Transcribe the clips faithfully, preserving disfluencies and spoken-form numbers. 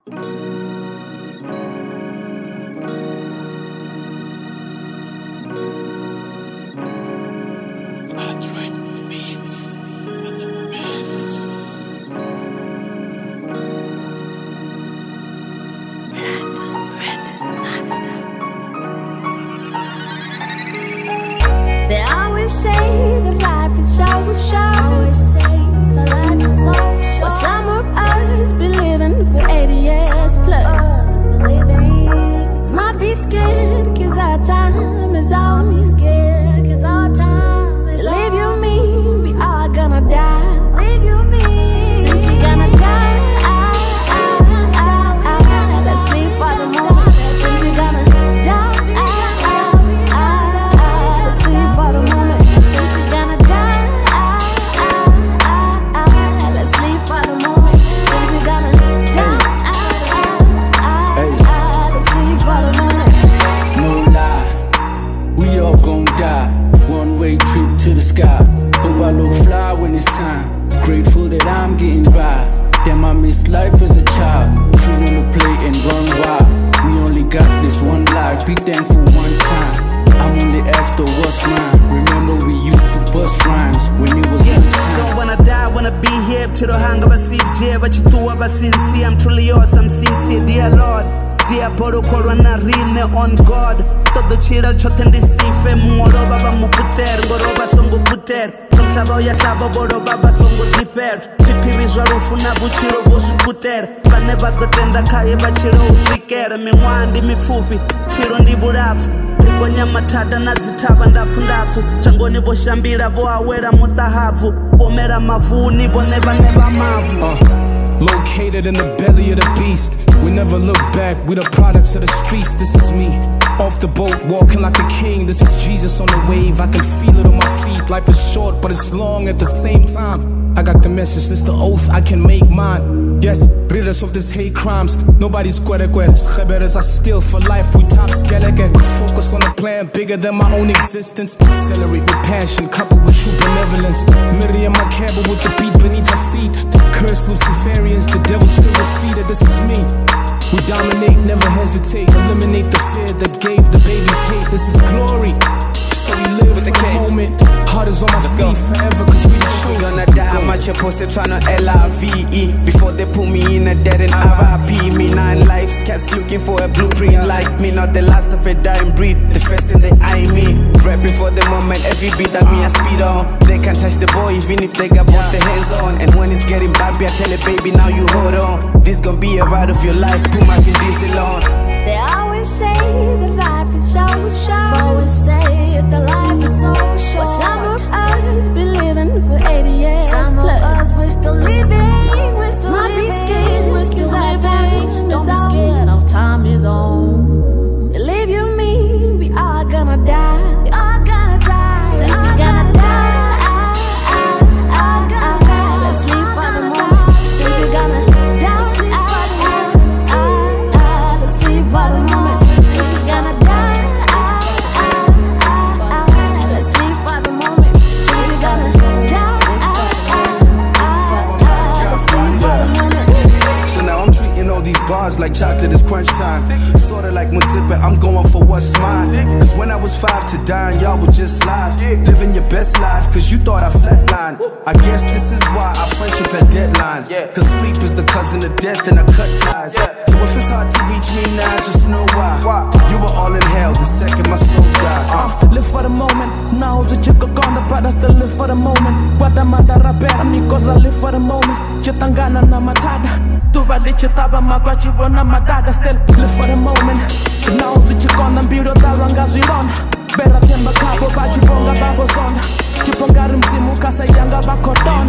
They always say that life is so short. Always say that life is so short. But some of us been living for eighty years plus. Let's not be scared, cause our time is all. Be scared, cause our time is all. Believe you me, we are gonna die. Believe you me, since we gonna die. Let's live for the moment, since we gonna die. Let's live for the moment, since we gonna die. Let's live for the moment, since we gonna die. Let's live for the moment. No lie, we all gon' die. One way trip to the sky. Hope I look fly when it's time. Grateful that I'm getting by. Damn, I miss life as a child. Free on the play and run wild. We only got this one life. Be thankful one time. I'm only after what's mine. Remember we used to bust rhymes when it was yeah, time. Don't wanna die, wanna be here. Chiro hanga basije, bachitua basinsi. I'm truly yours, I'm sincere, dear Lord. Dear protocol wana rime on God. Todo chira chotendi sife. Moro baba muputer, ngoro basongo puter. Chabo ya chabo boro baba songo diper. Chipi vizwaro funa buchiro bosu puter. Bane batotenda kaye bachiro ushikere. Miwandi mifupi, chiro ndi burafu. Rigonya matada na zitaba ndapfu ndapfu. Changoni boshambira bo awera mutahavu. Omera mavuni bo neba neba mavu. uh. Located in the belly of the beast. We never look back, we the products of the streets. This is me, off the boat, walking like a king. This is Jesus on the wave, I can feel it on my feet. Life is short, but it's long at the same time. I got the message, this the oath, I can make mine. Yes, rid us of this hate crimes. Nobody's quere queres, kheberes are still for life. We top skeleke, focus on a plan bigger than my own existence. Accelerate with passion, coupled with true benevolence. Miriam Makeba with the beat beneath her feet. Curse Luciferians, the devil still defeated. This is me. We dominate, never hesitate. Eliminate the fear that gave the babies hate. This is glory. So we live with the moment. Heart is on my sleeve forever, cause we the chosen. We gonna die, I'm at your post, tryna L I V E. Before they put me in a dead and R I P. Me nine lives, cats looking for a blueprint like me. Not the last of a dying breed, the first in the eye me. Rapping for the moment, every beat that me I speed on. They can't touch the boy even if they got both their hands on. And when it's getting bumpy, I tell it, baby, now you hold on. This gonna be a ride of your life, put my Vin Diesel on. They always say that life is so short. Always say that life is so short. But some of us been living for eighty years some plus. Of us we're still living, we're still not living. Be scared, we're still living. Don't be scared, our time is on. Believe you me, we are gonna die. We are gonna die. Since we gonna die. Let's live for the moment. Since we gonna die. Let's live for the moment, since we gonna die. Let's live for the moment, since we gonna die. Let's live for the moment. So now I'm treating all these bars like chocolate is crunch time. Sorta like Muzipa, I'm going for what's mine. Cause when I was five to dine, y'all would just lie. Living your best life, cause you thought I flatlined. I guess this is why our friendship had deadlines. Cause sleep is the cousin of death and I cut ties. So if it's hard to reach me now, just know why. You were all in hell the second my soul died. uh, Live for the moment, now the chick gone, but I still live for the moment. Guadamanda rapera, me cause I live for the moment. Chitangana na matada, tuba li chitaba magwachi wana madada. Still live for the moment, now the chick on and build tawanga ziron. Bera temba kabo baji bonga babo zona. Chipongari mtimu kasa yanga bakodon.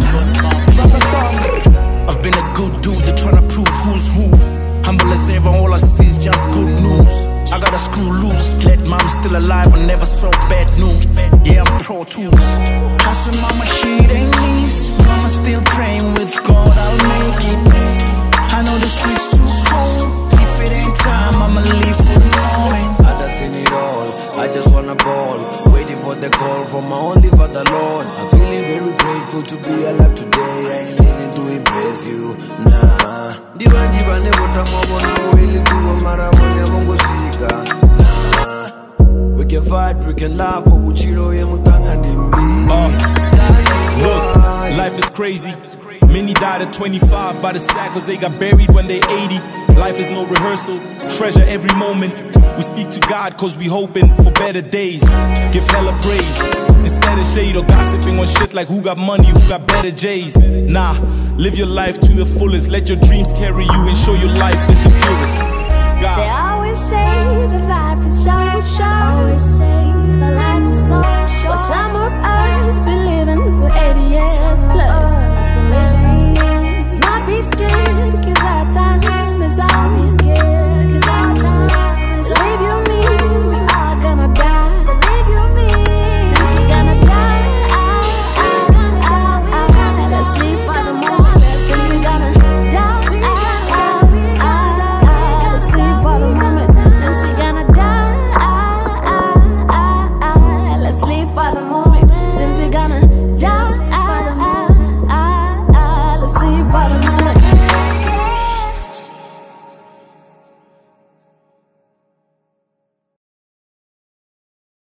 I've been a good dude, they're trying to prove who's who. Humble as ever, all I see is just good news. I gotta screw loose, glad mom's still alive, I never saw bad news. Yeah, I'm pro tools. Hustle mama, shit ain't least. Mama still praying with God, I'll make it. I know the streets too cold. If it ain't time, I'ma leave for the moment. I done seen it all, I just wanna ball. Waiting for the call from my only father, Lord. I'm feeling very grateful to be alive today. I ain't living to impress you, nah. Diva diva never come over crazy. Many died at twenty-five by the sack cause they got buried when they eighty. Life is no rehearsal, treasure every moment. We speak to God cause we hoping for better days. Give hella praise instead of shade or gossiping on shit like who got money, who got better J's. Nah, live your life to the fullest, let your dreams carry you and show your life is